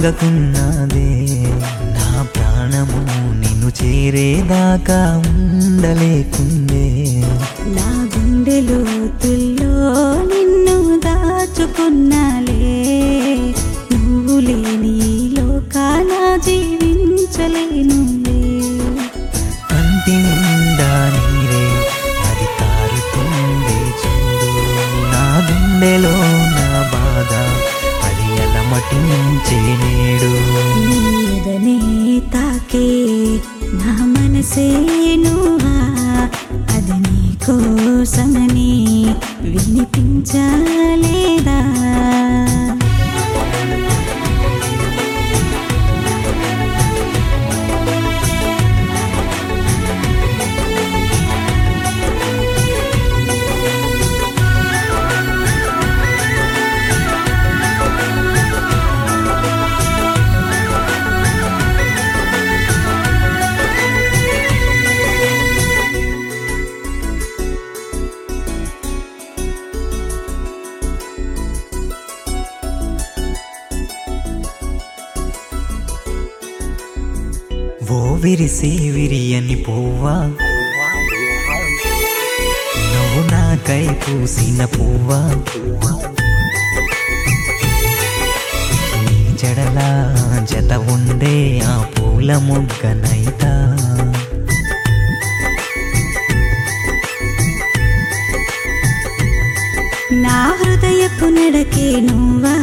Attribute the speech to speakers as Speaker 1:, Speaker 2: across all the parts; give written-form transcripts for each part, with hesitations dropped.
Speaker 1: సాగకున్నదే నా ప్రాణము నిన్ను చేరేదాకా ఉండలేకుందే
Speaker 2: నా గుండె లోతుల్లో నిన్ను దాచుకున్నాలే నువ్వు లేని లోకాన జీవించలేనులే
Speaker 1: కంటి నిండా నీరే అది కారుతుందే చూడు నా గుండెలో నా బాధ అది అలమటించే నేడు
Speaker 2: నీదనే తాకే నా మనసే నువ్వా అది నీ కోసమని వినిపించలేదా
Speaker 1: ఓ విరిసే విరియని పువ్వా నువ్వు నాకై పూసిన పువ్వా నీ జడలా జత ఉండే ఆ పూల మొగ్గనైతా
Speaker 2: నా హృదయపు నడకే నువ్వా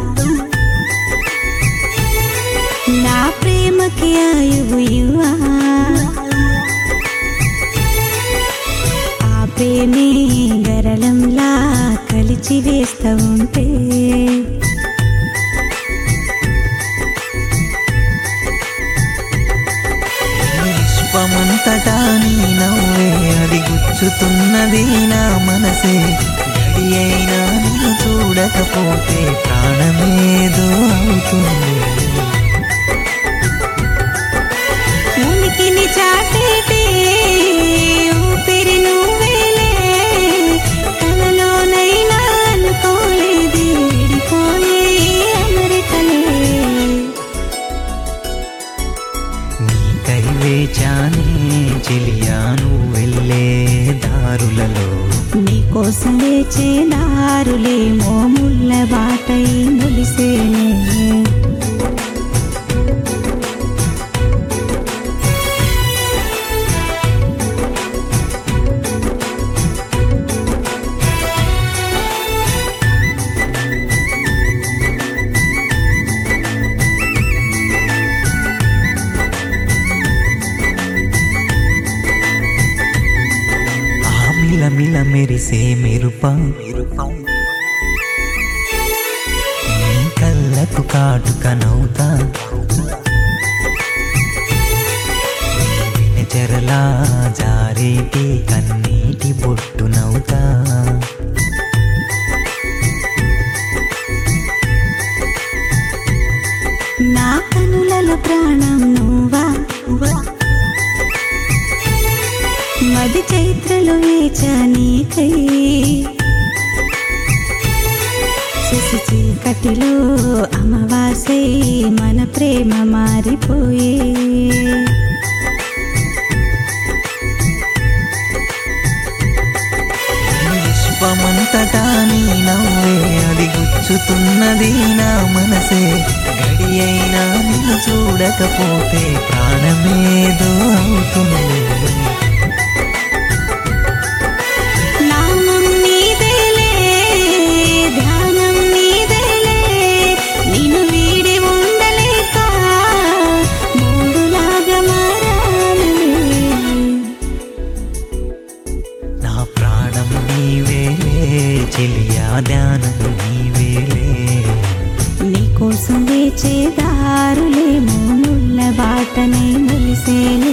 Speaker 2: నా ప్రేమకి ఆయువు ఇవ్వా ఆ ప్రేమే గరళంలా కలిచి వేస్తూ ఉంటే
Speaker 1: విశ్వమంతటా నీ నవ్వే అది గుచ్చుతున్నది నా మనసే గడి అయినా నిన్ను చూడకపోతే ప్రాణమేదో అవుతుంది
Speaker 2: ఉనికిని చాటేటే ఊపిరి నువ్వేలే కలలోనైనా అనుకోలేది విడిపోయే అమెరికలే
Speaker 1: నీకై వేచానే చెలియా నువ్వు వెళ్ళే దారులలో
Speaker 2: నీకోసం వేచే దారులేమో ముళ్ళ బాటై ములిసేనే
Speaker 1: మిల మెరిసే మెరుప నీ కళ్ళకు కాటుక నవ్వుతా చెరలా జారేటి కన్నీటి బొట్టు నవ్వుతా
Speaker 2: నా కనులలో ప్రాణం నువ్వా మది చైత్రలో వేచా నీకై శశి చీకటిలో అమావాసే మన ప్రేమ మారిపోయే
Speaker 1: విశ్వమంతటా నీ నవ్వే అది గుచ్చుతున్నది నా మనసే గడి అయినా నిన్ను చూడకపోతే ప్రాణమేదో అవుతుంది
Speaker 2: నామం నీదేలే ధ్యానం నీదేలే నిన్ను వీడి ఉండలేక మూడులాగా మారానులే
Speaker 1: నా ప్రాణం నీవేలే చెలియా ధ్యానం నీవేలే
Speaker 2: నీకోసం వేచే దారులేమో ముళ్ళ బాటనే ములిసేలే